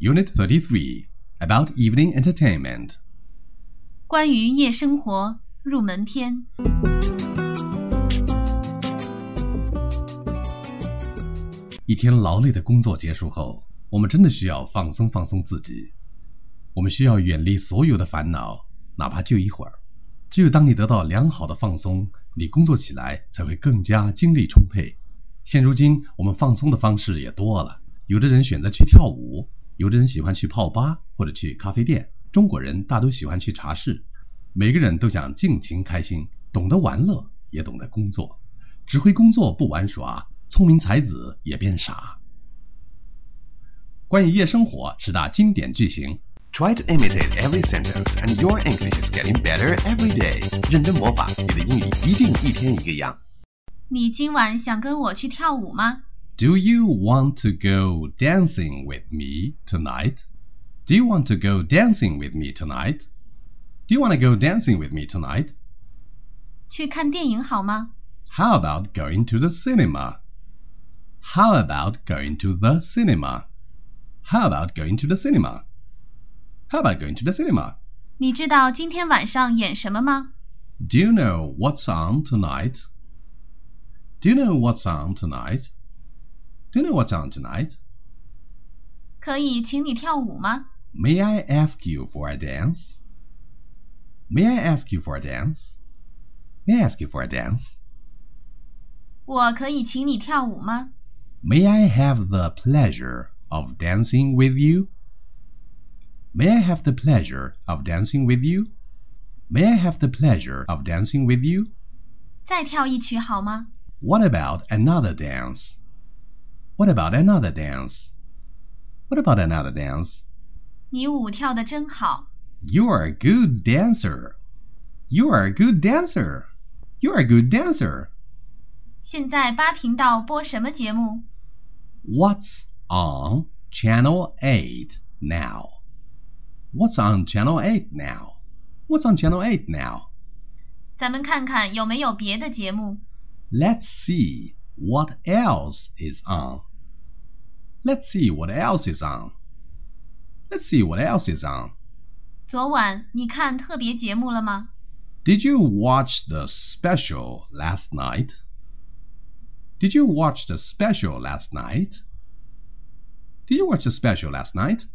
Unit 33, about evening entertainment. 关于夜生活入门篇。 一天劳累的工作结束后，我们真的需要放松放松自己。我们需要远离所有的烦恼，哪怕就一会儿。只有当你得到良好的放松，你工作起来才会更加精力充沛。现如今，我们放松的方式也多了，有的人选择去跳舞，有的人喜欢去泡吧或者去咖啡店，中国人大都喜欢去茶室。每个人都想尽情开心，懂得玩乐，也懂得工作。只会工作不玩耍，聪明才子也变傻。关于夜生活10大经典句型。 Try to imitate every sentence, and your English is getting better every day. 认真模仿，你的英语一定一天一个样。 你今晚想跟我去跳舞吗？ Do you want to go dancing with me tonight? Do you want to go dancing with me tonight? Do you want to go dancing with me tonight? 去看电影好吗？ How about going to the cinema? How about going to the cinema? How about going to the cinema? How about going to the cinema? 你知道今天晚上演什么吗？ Do you know what's on tonight? Do you know what's on tonight? Do you know what's on tonight? 可以请你跳舞吗？ May I ask you for a dance? May I ask you for a dance? May I ask you for a dance? 我可以请你跳舞吗？ May I have the pleasure of dancing with you? May I have the pleasure of dancing with you? May I have the pleasure of dancing with you? 再跳一曲好吗？ What about another dance? What about another dance? What about another dance? 你舞跳得真好。 You are a good dancer. You are a good dancer. You are a good dancer. 现在8频道播什么节目？ What's on Channel 8 now? What's on Channel 8 now? What's on Channel 8 now? 咱们看看有没有别的节目。 Let's see what else is on. Let's see what else is on. Let's see what else is on. 昨晚你看特别节目了吗？ Did you watch the special last night? Did you watch the special last night? Did you watch the special last night?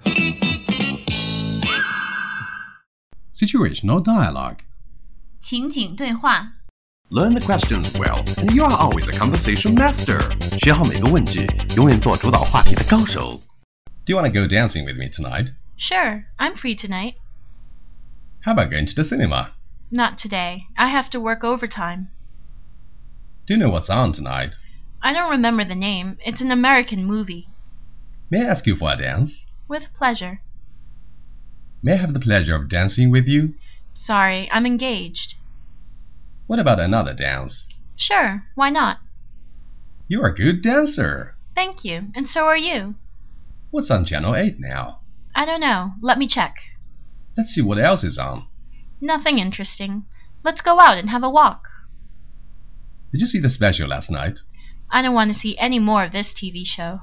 Situational dialogue. 情景对话。 Learn the questions well, and you are always a conversation master. 学好每个问句，永远做主导话题的高手。 Do you want to go dancing with me tonight? Sure, I'm free tonight. How about going to the cinema? Not today. I have to work overtime. Do you know what's on tonight? I don't remember the name. It's an American movie. May I ask you for a dance? With pleasure. May I have the pleasure of dancing with you? Sorry, I'm engaged. What about another dance? Sure, why not? You're a good dancer. Thank you, and so are you. What's on Channel 8 now? I don't know. Let me check. Let's see what else is on. Nothing interesting. Let's go out and have a walk. Did you see the special last night? I don't want to see any more of this TV show.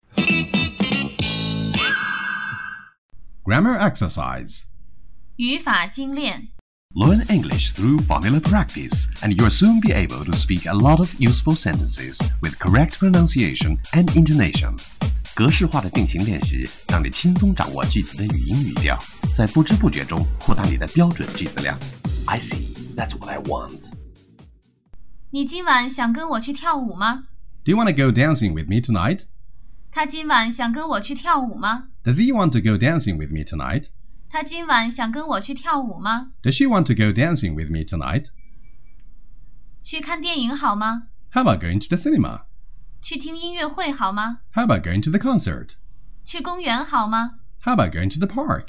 Grammar exercise. 语法精炼。 Learn English through formula practice, and you'll soon be able to speak a lot of useful sentences with correct pronunciation and intonation. 格式化的定型练习，让你轻松掌握句子的语音语调，在不知不觉中扩大你的标准句子量。I see, that's what I want. 你今晚想跟我去跳舞吗？ Do you want to go dancing with me tonight? 他今晚想跟我去跳舞吗？ Does he want to go dancing with me tonight? 他今晚想跟我去跳舞吗？ Does she want to go dancing with me tonight? 去看电影好吗？ How about going to the cinema? 去听音乐会好吗？ How about going to the concert? 去公园好吗？ How about going to the park?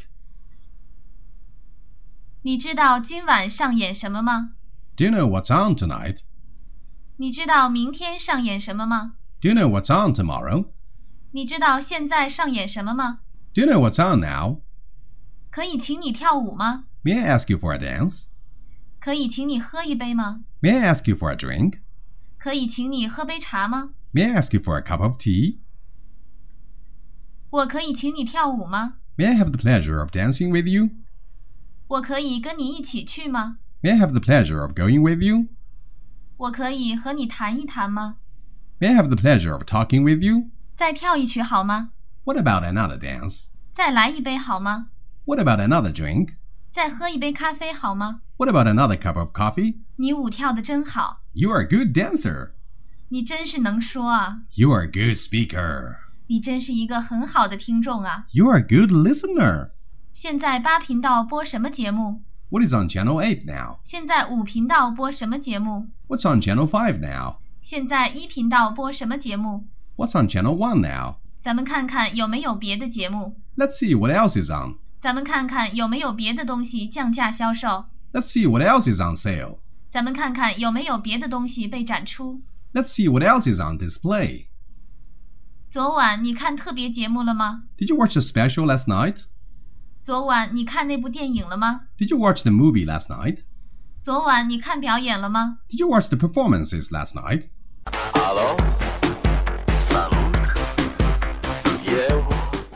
你知道今晚上演什么吗？ Do you know what's on tonight? 你知道明天上演什么吗？ Do you know what's on tomorrow? 你知道现在上演什么吗？ Do you know what's on now? 可以请你跳舞吗？ May I ask you for a dance? 可以请你喝一杯吗？ May I ask you for a drink? 可以请你喝杯茶吗？ May I ask you for a cup of tea? 我可以请你跳舞吗？ May I have the pleasure of dancing with you? 我可以跟你一起去吗？ May I have the pleasure of going with you? 我可以和你谈一谈吗？ May I have the pleasure of talking with you? 再跳一曲好吗？ What about another dance? 再来一杯好吗？ What about another drink? 再喝一杯咖啡好吗？ What about another cup of coffee? 你舞跳得真好， You are a good dancer. 你真是能说啊， You are a good speaker. 你真是一个很好的听众啊。 You are a good listener. 现在8频道播什么节目？ What is on Channel 8 now? 现在5频道播什么节目？ What's on Channel 5 now? 现在1频道播什么节目？ What's on Channel 1 now? 咱们看看有没有别的节目。 Let's see what else is on. 咱们看看有没有别的东西降价销售。 Let's see what else is on sale. 咱们看看有没有别的东西被展出。 Let's see what else is on display. 昨晚你看特别节目了吗？ Did you watch the special last night? 昨晚你看那部电影了吗？ Did you watch the movie last night? 昨晚你看表演了吗？ Did you watch the performances last night? Алло, салют, судьеву.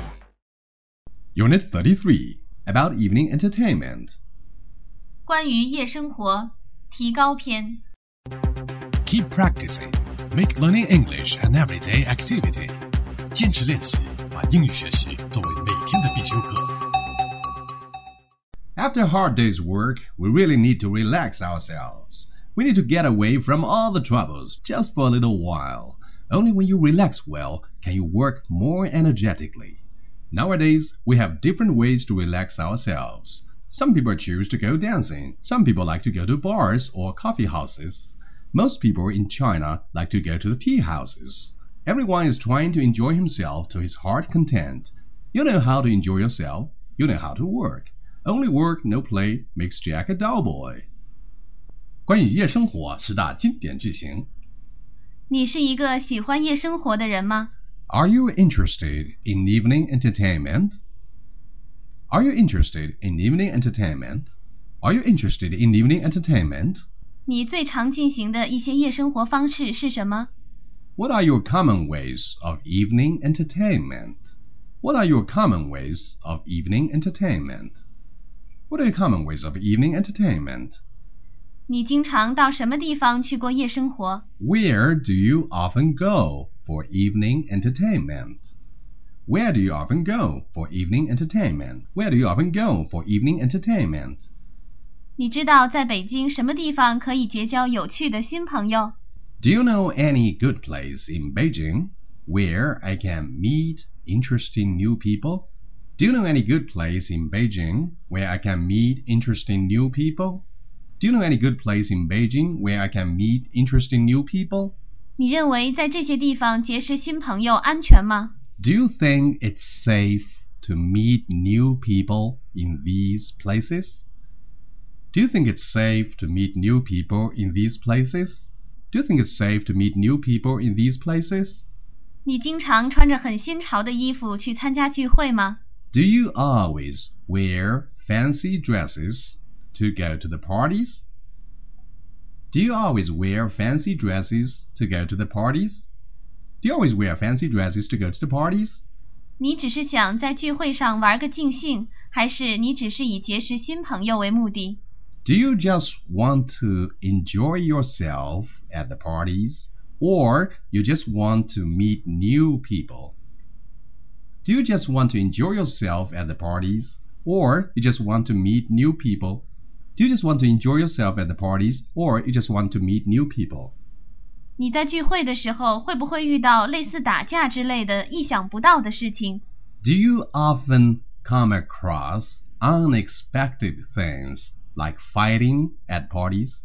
Unit 33, about evening entertainment. 关于夜生活提高篇。 Keep practicing. Make learning English an everyday activity. 坚持练习，把英语学习作为每天的必修课。After a hard day's work, we really need to relax ourselves. We need to get away from all the troubles just for a little while. Only when you relax well can you work more energetically. Nowadays, we have different ways to relax ourselves. Some people choose to go dancing. Some people like to go to bars or coffee houses. Most people in China like to go to the tea houses. Everyone is trying to enjoy himself to his heart content. You know how to enjoy yourself. You know how to work. Only work, no play makes Jack a dull boy. 关于夜生活10大经典句型。 你是一个喜欢夜生活的人吗？ Are you interested in evening entertainment? Are you interested in evening entertainment? Are you interested in evening entertainment? 你最常进行的一些夜生活方式是什么？ What are your common ways of evening entertainment? What are your common ways of evening entertainment? What are your common ways of evening entertainment? 你经常到什么地方去过夜生活？ Where do you often go for evening entertainment? Where do you often go for evening entertainment? Where do you often go for evening entertainment? 你知道在北京什么地方可以结交有趣的新朋友？ Do you know any good place in Beijing where I can meet interesting new people? Do you know any good place in Beijing where I can meet interesting new people? Do you know any good place in Beijing where I can meet interesting new people? 你认为在这些地方结识新朋友安全吗？ Do you think it's safe to meet new people in these places? Do you think it's safe to meet new people in these places? Do you think it's safe to meet new people in these places? 你经常穿着很新潮的衣服去参加聚会吗？ Do you always wear fancy dresses to go to the parties? Do you always wear fancy dresses to go to the parties? Do you always wear fancy dresses to go to the parties? 你只是想在聚会上玩个尽兴，还是你只是以结识新朋友为目的？ Do you just want to enjoy yourself at the parties, or you just want to meet new people? Do you just want to enjoy yourself at the parties, or you just want to meet new people? Do you just want to enjoy yourself at the parties, or you just want to meet new people? 你在聚会的时候会不会遇到类似打架之类的意想不到的事情？ Do you often come across unexpected things like fighting at parties?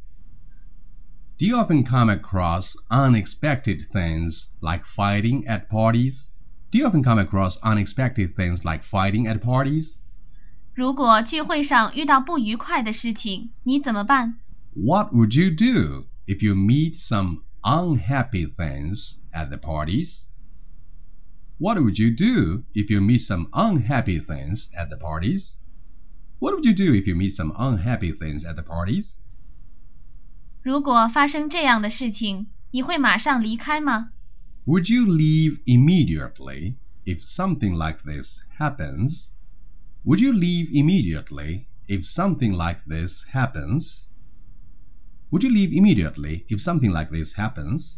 Do you often come across unexpected things like fighting at parties? Do you often come across unexpected things like fighting at parties? 如果聚会上遇到不愉快的事情，你怎么办？ What would you do if you meet some unhappy things at the parties? What would you do if you meet some unhappy things at the parties? What would you do if you meet some unhappy things at the parties? 如果发生这样的事情，你会马上离开吗？ Would you leave immediately if something like this happens? Would you leave immediately if something like this happens? Would you leave immediately if something like this happens?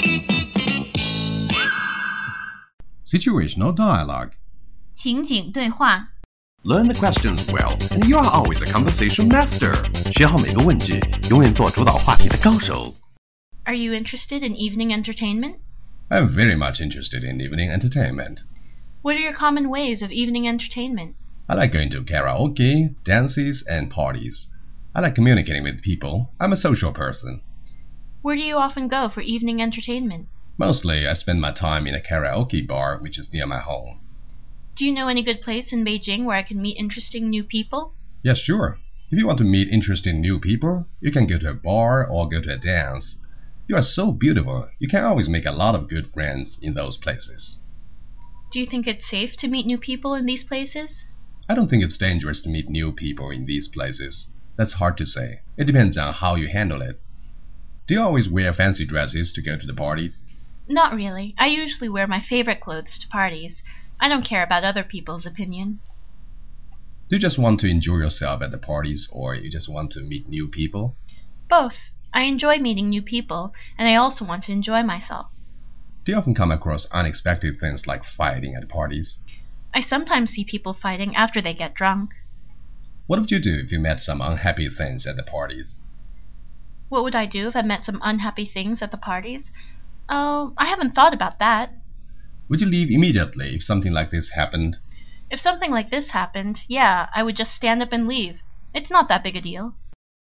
Situational dialogue. 情景对话。 Learn the questions well, and you are always a conversation master. 学好每个问句，永远做主导话题的高手。 Are you interested in evening entertainment? I'm very much interested in evening entertainment. What are your common ways of evening entertainment? I like going to karaoke, dances, and parties. I like communicating with people. I'm a social person. Where do you often go for evening entertainment? Mostly, I spend my time in a karaoke bar which is near my home. Do you know any good place in Beijing where I can meet interesting new people? Yes, sure. If you want to meet interesting new people, you can go to a bar or go to a dance. You are so beautiful, you can always make a lot of good friends in those places. Do you think it's safe to meet new people in these places? I don't think it's dangerous to meet new people in these places. That's hard to say. It depends on how you handle it. Do you always wear fancy dresses to go to the parties? Not really. I usually wear my favorite clothes to parties. I don't care about other people's opinion. Do you just want to enjoy yourself at the parties or you just want to meet new people? Both. I enjoy meeting new people, and I also want to enjoy myself. Do you often come across unexpected things like fighting at parties? I sometimes see people fighting after they get drunk. What would you do if you met some unhappy things at the parties? What would I do if I met some unhappy things at the parties? Oh, I haven't thought about that. Would you leave immediately if something like this happened? If something like this happened, yeah, I would just stand up and leave. It's not that big a deal.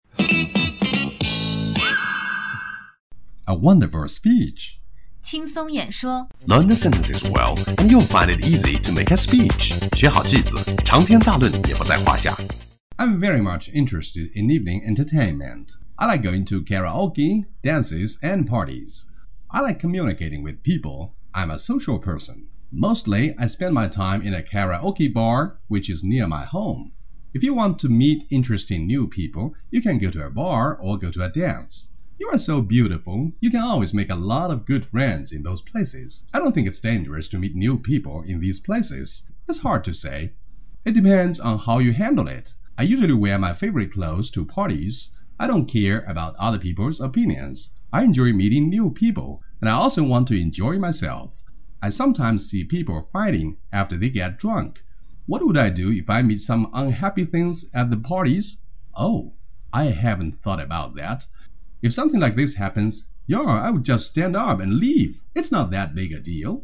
A wonderful speech. 轻松演说。 Learn the sentences well, and you'll find it easy to make a speech. 学好句子，长篇大论也不在话下。 I'm very much interested in evening entertainment. I like going to karaoke, dances, and parties. I like communicating with people. I'm a social person. Mostly, I spend my time in a karaoke bar, which is near my home. If you want to meet interesting new people, you can go to a bar or go to a dance. You are so beautiful, you can always make a lot of good friends in those places. I don't think it's dangerous to meet new people in these places. It's hard to say. It depends on how you handle it. I usually wear my favorite clothes to parties. I don't care about other people's opinions. I enjoy meeting new people, and I also want to enjoy myself. I sometimes see people fighting after they get drunk. What would I do if I meet some unhappy things at the parties? Oh, I haven't thought about that. If something like this happens, yeah, I would just stand up and leave. It's not that big a deal.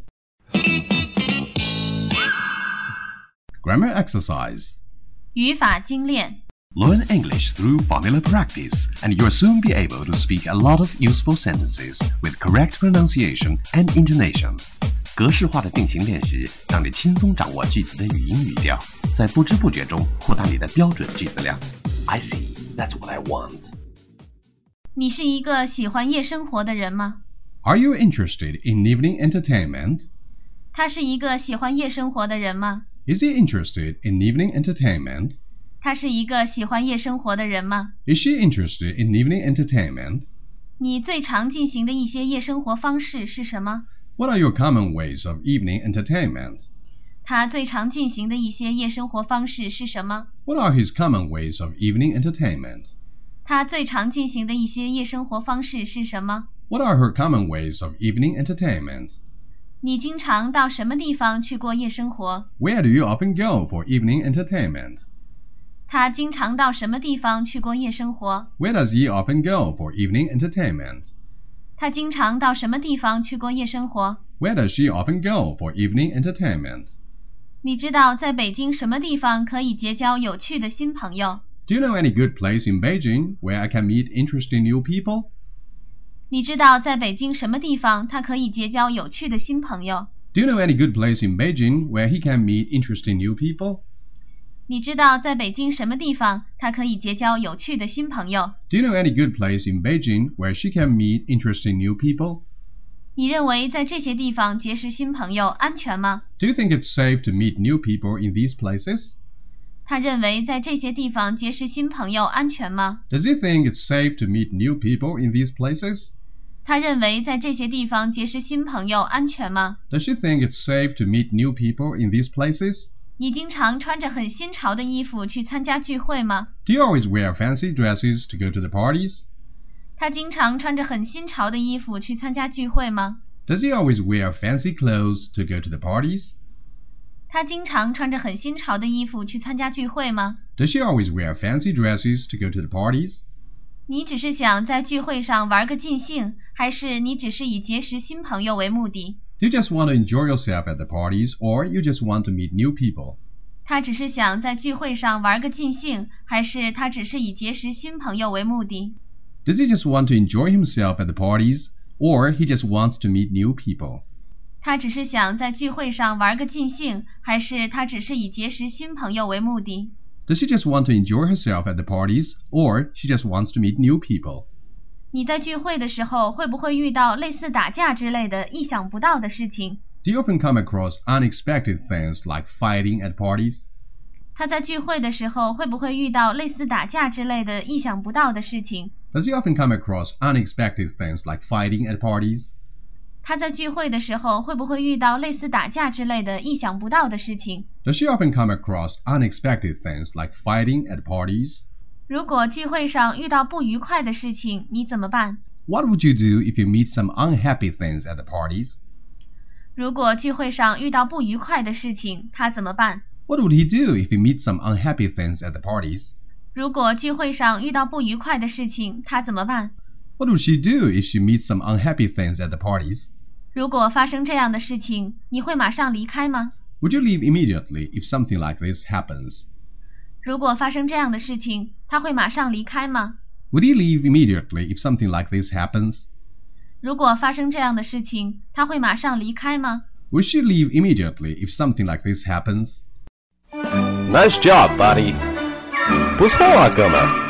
Grammar exercise. 语法精炼。 Learn English through formula practice, and you'll soon be able to speak a lot of useful sentences with correct pronunciation and intonation. 格式化的定型练习，让你轻松掌握句子的语音语调，在不知不觉中扩大你的标准句子量。I see, that's what I want. 你是一个喜欢夜生活的人吗？ Are you interested in evening entertainment? 他是一个喜欢夜生活的人吗？ Is he interested in evening entertainment? 他是一个喜欢夜生活的人吗？ Is she interested in evening entertainment? 你最常进行的一些夜生活方式是什么？ What are your common ways of evening entertainment? 他最常进行的一些夜生活方式是什么？ What are his common ways of evening entertainment? 他最常进行的一些夜生活方式是什么？ What are her common ways of evening entertainment? 你经常到什么地方去过夜生活？ Where do you often go for evening entertainment? 他经常到什么地方去过夜生活？ Where does he often go for evening entertainment? 他经常到什么地方去过夜生活？ Where does she often go for evening entertainment? 你知道在北京什么地方可以结交有趣的新朋友？ Do you know any good place in Beijing where I can meet interesting new people? 你知道在北京什么地方他可以结交有趣的新朋友？ Do you know any good place in Beijing where he can meet interesting new people? 你知道在北京什么地方他可以结交有趣的新朋友？ Do you know any good place in Beijing where she can meet interesting new people? 你认为在这些地方结识新朋友安全吗？ Do you think it's safe to meet new people in these places? 他认为在这些地方结识新朋友安全吗？ Does he think it's safe to meet new people in these places? 他认为在这些地方结识新朋友安全吗？ Does she think it's safe to meet new people in these places? 你经常穿着很新潮的衣服去参加聚会吗？ Do you always wear fancy dresses to go to the parties? 他经常穿着很新潮的衣服去参加聚会吗？ Does he always wear fancy clothes to go to the parties? 他经常穿着很新潮的衣服去参加聚会吗？ Does she always wear fancy dresses to go to the parties? 你只是想在聚会上玩个尽兴，还是你只是以结识新朋友为目的？ Do you just want to enjoy yourself at the parties, or you just want to meet new people? 他只是想在聚会上玩个尽兴，还是他只是以结识新朋友为目的？ Does he just want to enjoy himself at the parties, or he just wants to meet new people? 他只是想在聚会上玩个尽兴，还是他只是以结识新朋友为目的？ Does she just want to enjoy herself at the parties, or she just wants to meet new people? 你在聚会的时候会不会遇到类似打架之类的意想不到的事情？ Do you often come across unexpected things like fighting at parties? 他在聚会的时候会不会遇到类似打架之类的意想不到的事情？ Does he often come across unexpected things like fighting at parties? 他在聚会的时候会不会遇到类似打架之类的意想不到的事情？ Does she often come across unexpected things like fighting at parties? 如果聚会上遇到不愉快的事情，你怎么办？ What would you do if you meet some unhappy things at the parties? 如果聚会上遇到不愉快的事情，他怎么办？ What would he do if he meets some unhappy things at the parties? 如果聚会上遇到不愉快的事情，他怎么办？ What would she do if she meets some unhappy things at the parties? 如果发生这样的事情，你会马上离开吗？ Would you leave immediately if something like this happens? 如果发生这样的事情，他会马上离开吗？ Would he leave immediately if something like this happens? 如果发生这样的事情，他会马上离开吗？ Would she leave immediately if something like this happens? Nice job, buddy. 不错啊，哥们儿。